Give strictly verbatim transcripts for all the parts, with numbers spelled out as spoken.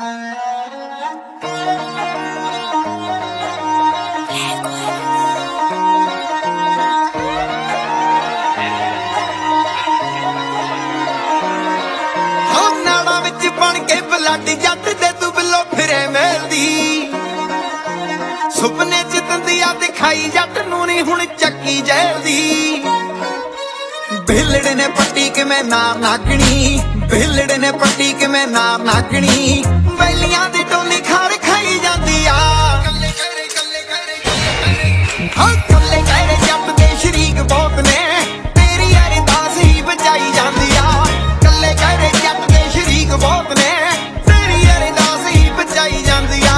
ਨਾੜਾਂ ਵਿੱਚ ਬਣ ਕੇ ਬਲੱਡ ਜੱਟ ਦੇ ਤੂੰ ਬਿੱਲੋ ਫਿਰੇ ਮਿਲਦੀ ਸੁਪਨੇ ਚ ਦੰਦੀਆਂ ਦਿਖਾਈ ਜੱਟ ਨੂੰ ਨੀ ਹੁਣ ਚੱਕੀ ਜੈਲਦੀ ਬਿਲੜੇ ਨੇ ਪੱਟੀ ਕਿਵੇਂ ਨਾਰ ਨਾਗਣੀ ਬਿਲੜੇ ਨੇ ਪੱਟੀ ਕਿਵੇਂ ਨਾਰ ਨਾਗਣੀ ਵੈਲੀਆਂ ਦੀ ਟੋਲੀ ਖਾਰ ਖਾਈ ਜਾਂਦੀ ਆ ਕੱਲੇ ਕਹਿਰੇ ਕੱਲੇ ਕਹਿਰੇ ਹਾਂ ਕੱਲੇ ਕਹਿਰੇ ਜੱਟ ਦੇ ਸ਼ਰੀਕ ਬਹੁਤ ਨੇ ਤੇਰੀ ਅਰਦਾਸ ਹੀ ਬਚਾਈ ਜਾਂਦੀ ਆ ਕੱਲੇ ਕਹਿਰੇ ਜੱਟ ਦੇ ਸ਼ਰੀਕ ਬਹੁਤ ਨੇ ਤੇਰੀ ਅਰਦਾਸ ਹੀ ਬਚਾਈ ਜਾਂਦੀ ਆ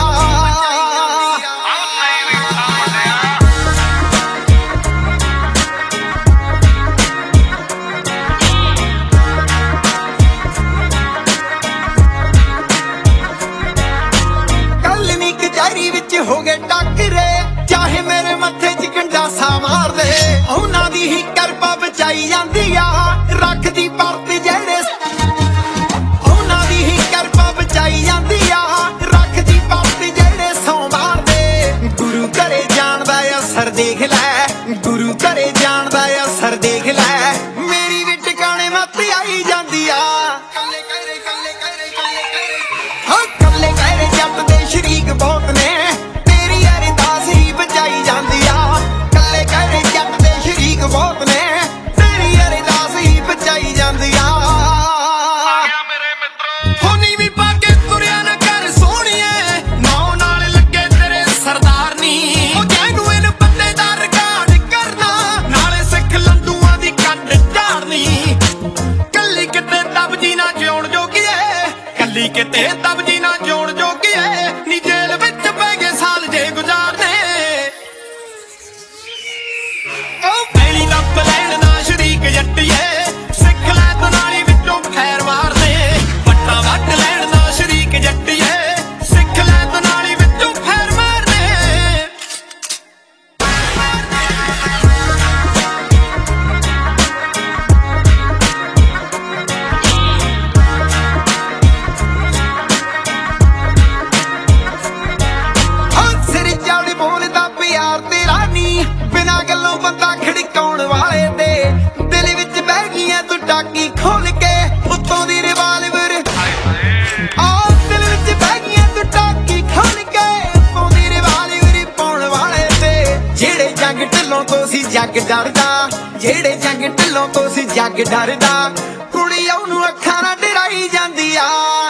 ਹੋ ਗਏ ਟੱਕਰੇ ਚਾਹੇ ਮੇਰੇ ਮੱਥੇ 'ਚ ਗੰਡਾਸਾ ਮਾਰ ਦੇ ਉਹਨਾਂ ਦੀ ਹੀ ਕਿਰਪਾ ਬਚਾਈ ਜਾਂਦੀ ਆ ਰੱਖਦੀ ਪਰਤ ਜਿਹੜੇ ਉਹਨਾਂ ਦੀ ਹੀ ਕਿਰਪਾ ਬਚਾਈ ਜਾਂਦੀ ਆ ਰੱਖਦੀ ਪਰਤ ਜਿਹੜੇ ਸੌ ਮਾਰਦੇ ਗੁਰੂ ਘਰੇ ਜਾਣਦਾ ਅਸਰ ਦੇਖ ਲੈ ਗੁਰੂ ਘਰੇ ਜਾਣਦਾ ਅਸਰ ਦੇਖ ਲੈ ਮੇਰੀ ਵੀ ਟਿਕਾਣੇ ਮੱਤ ਆਈ ਜਾਂਦੀ ਆ ਕੱਲੇ ਕਹਿਰੇ ਕੱਲੇ ਕਹਿਰੇ ਕੱਲੇ ਕਹਿਰੇ ਹਾਂ ਕੱਲੇ ਕਹਿਰੇ ਜੱਟ ਦੇ ਸ਼ਰੀਕ ਬਹੁਤ ਨੇ ਬਹੁਤ ਨੇ ਤੇਰੀ ਅਰਦਾਸ ਹੀ ਬਚਾਈ ਜਾਂਦੀ ਆ ਮੇਰੇ ਮਿੱਤਰੋ ਹੋਣੀ ਵੀ ਪਾ ਕੇ ਤੁਰਿਆ ਨਾ ਕਰ ਸੋਹਣੀਏ ਨੌ ਨਾਲ ਲੱਗੇ ਤੇਰੇ ਸਰਦਾਰ ਨੀ ਉਹ ਜਿਹਨੂੰ ਇਹਨ ਬੰਦੇ ਦਾ ਰਿਕਾਰਡ ਕਰਨਾ ਨਾਲੇ ਸਿੱਖ ਲੰਡੂਆਂ ਦੀ ਕੱਢ ਝਾੜਨੀ ਕੱਲੀ ਕਿਤੇ ਦਬਜੀ ਨਾ ਜਿਉਣ ਜੋਗੀਏ ਕੱਲੀ ਕਿਤੇ ਦਬਜੀ ਨਾ ਜਿਉਣ ਜੋਗੀਏ ਨੀ ਜੇਲ੍ਹ ਵਿੱਚ ਪੈ ਗਏ ਸਾਲ ਜੇ ਗੁਜ਼ਾਰਨੇ ਲੈਣ ਨਾ ਸ਼ਰੀਕ ਜੱਟੀਏ ਸਿੱਖ ਲੈ ਤਨਾਲੀ ਵਿੱਚੋਂ ਖੈਰ ਮਾਰਦੇ ਵੱਟਾਂ ਵੱਟ ਲੈਣ ਨਾ ਸ਼ਰੀਕ ਜੱਟੀਏ ਸਿੱਖ ਲੈ ਤਨਾਲੀ ਵਿੱਚੋਂ ਖੈਰ ਮਾਰਦੇ ਹਾਂ ਸਿਰ ਚੌੜੀ ਬੋਲਦਾ ਪਿਆਰ ਤੇਰਾ ਨੀ ਬਿਨਾਂ ਗੱਲੋਂ ਬੰਦਾ ਖੜਕਾਉਣ ਵਾਲੇ ਤੇ ਦਿਲ ਵਿੱਚ ਬਹਿ ਗਈਆਂ ਤੂੰ ਟਾਕੀ ਖੋਲ ਕੇ ਉੱਤੋਂ ਦੀ ਰਿਵਾਲਵਰ ਆਹ ਦਿਲ ਵਿੱਚ ਬਹਿ ਗਈਆਂ ਤੂੰ ਟਾਕੀ ਖੋਲ ਕੇ ਉੱਤੋਂ ਦੀ ਰਿਵਾਲਵਰ ਪਾਉਣ ਵਾਲੇ ਤੇ ਜਿਹੜੇ ਜੰਗ ਢਿੱਲੋਂ ਤੋਂ ਸੀ ਜੱਗ ਡਰਦਾ ਜਿਹੜੇ ਜੰਗ ਢਿੱਲੋਂ ਤੋਂ ਸੀ ਜੱਗ ਡਰਦਾ ਕੁੜੀ ਉਹਨੂੰ ਅੱਖਾਂ ਨਾਲ ਡਰਾਈ ਜਾਂਦੀ ਆ